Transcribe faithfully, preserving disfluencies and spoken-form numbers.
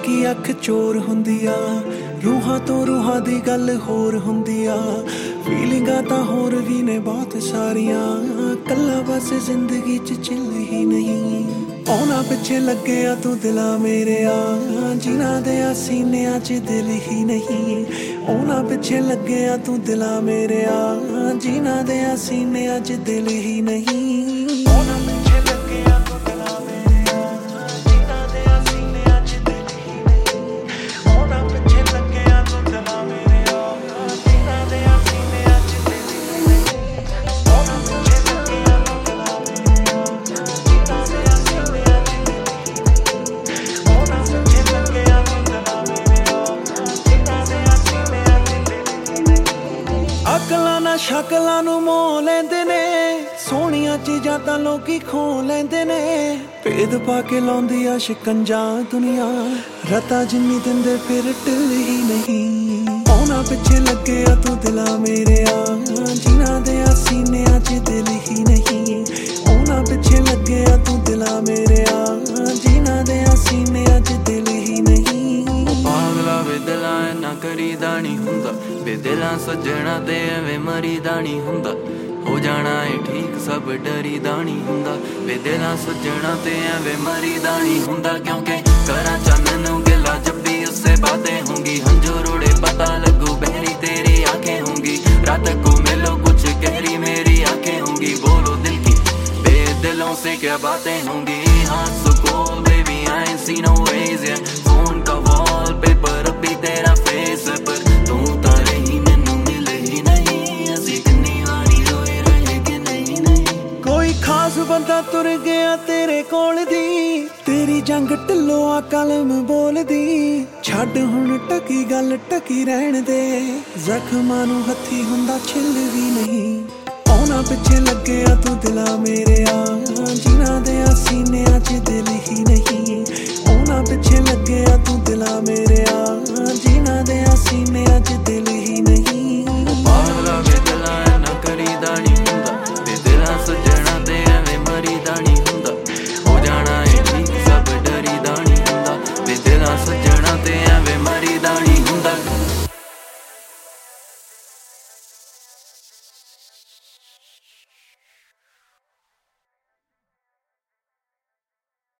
की अख चोर हुंदी आ, रूहां तो रूहां दी गल होर हुंदी आ। फीलिंगां तां होर भी ने बहुत सारियां, कल्ला बस जिंदगी च चिल ही नहीं। औना पिछे लगे आ तू दिला मेरे आ, जिना दे आ सीनियां च दिल ही नहीं। औना पिछे लगे आ तू दिला मेरे आ, जिना दे आ सीनियां च दिल ही नहीं। औना पिछे लगे आ तू दिला मेरे आ, जिना दे आ सीनियां च दिल ही नहीं। औना पिछे लगे आ तू दिला मेरे आ, जिना दे आ सीनियां च दिल ही नहीं। औना पिछे लगे आ तू दिला मेरे आ, जिना दे आ सीनियां च दिल ही नहीं। औना पिछे लगे आ तू दिला मेरे आ, जिना दे आ सीनियां च दिल ही नहीं। अकलां ना शकलां नूं मोह लैंदे ने, सोहणियां चीजां तां लोकी खो लैंदे ने। भेद पा के लाउंदी आ शिकंजा दुनिया, रता जिन्नी दिंदे फिर ढिल ही नहीं। औना पिछे लगे आ तू दिला मेरे आ, जिना दे आ सीनियां च दिल ही नहीं। औना पिछे लगे आ तू दिला मेरे आ, जिना दे आ सीनियां च दिल ही नहीं। पागला वे दिलां ना करीदा नी हुंदा, वे दिलां सज्जणा ते एवें मरीदा नी हुंदा। हो जाना है ठीक सब डरीदा नी हुंदा, वे दिलां सज्जणा ते एवें मरीदा नी हुंदा। क्योंकि करां चन्न नूं गिला जब भी उससे बातें होंगी, हंझू रोड़े पता लगू बहरी तेरी आंखें होंगी। रात को मिलो कुछ गहरी मेरी आंखें होंगी, बोलो दिल की बेदिलों से क्या बातें होंगी। हाँ so cold baby I ain't seen no ways yeah, phone का वॉलपेपर अब भी तेरा फेस है, पर तू तो रही मैनू मिले ही नहीं। असीं कितनी वारी रोए रहे कि नहीं नहीं। कोई खास बंदा तुर गया तेरे कोल दी, तेरी जंग ढिल्लो आ कलम बोल दी। छड्ड हुण टकी गल टकी रहण दे, जख्मां नूं हत्थी हुंदा छिल भी नहीं। औना पिछे लगे आ तू दिला मेरे आ, जिना दे आ सीनियां च दिल ही नहीं। औना पिछे लगे आ तू दिला मेरे आ,